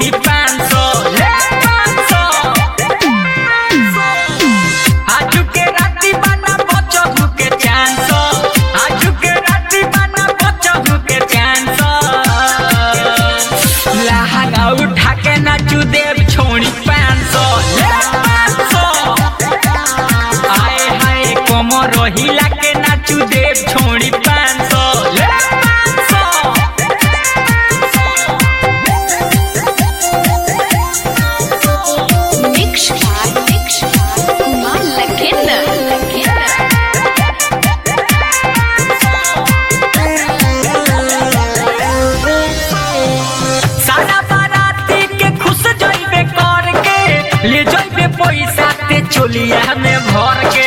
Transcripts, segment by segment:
छोड़ी 500 ले 500 आजू के राती बना बचहु के 400 आजू के राती बना बचहु के 400 लहंगा उठा के नाचू देव छोड़ी 500 ले 500 आए हाय कमर हिला के नाचू देव छोड़ी 500 ले 500 कुमार लखेंद्र सारा बाराती के खुश जइबे कर के ले जइबे पैसा ते चोलिया में भर के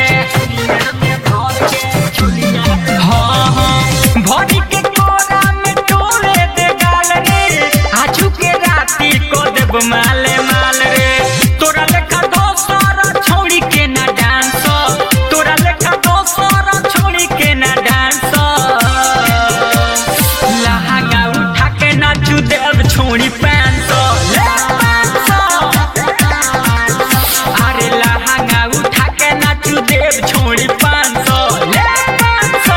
हाँ हाँ भरी के कोरा में टोले दे गाल रे आजू के राती को देब माले माल रे तोरा लेखा दोसर छोड़ी के ना डांस तोरा लेखा दोसर छोड़ी के ना डांस लहंगा उठा के नाचू देव छोड़ी 500 ले 500 अरे लहंगा उठा के नाचू देव छोड़ी 500 ले 500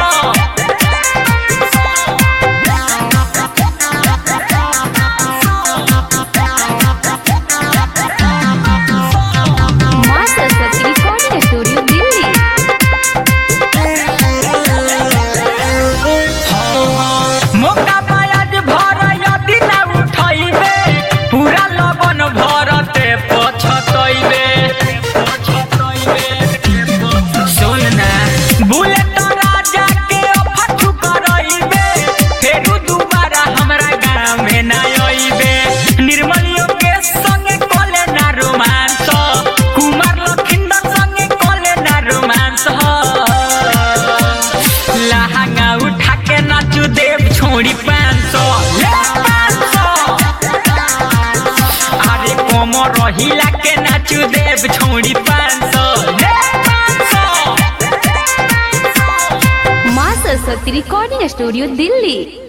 माँ सरस्वती रिकॉर्डिंग स्टूडियो दिल्ली। मौका पायाज भर यदि ना उठैबे पूरा लगन भरते पछतैबे सुन ना बुलेट राजा के अफठू करैबे फेरू दोबारा हमरा गाँव में ना अइबे निर्मलियों के संगे कले ना रोमांस कुमार लखिंदर संगे कले ना रोमांस लहंगा उठा के नाचू देव छोड़ी 500 ले 500 अरे कमर हिला के नाचू देव छोड़ी 500 ले 500 माँ सरस्वती रिकॉर्डिंग स्टूडियो दिल्ली।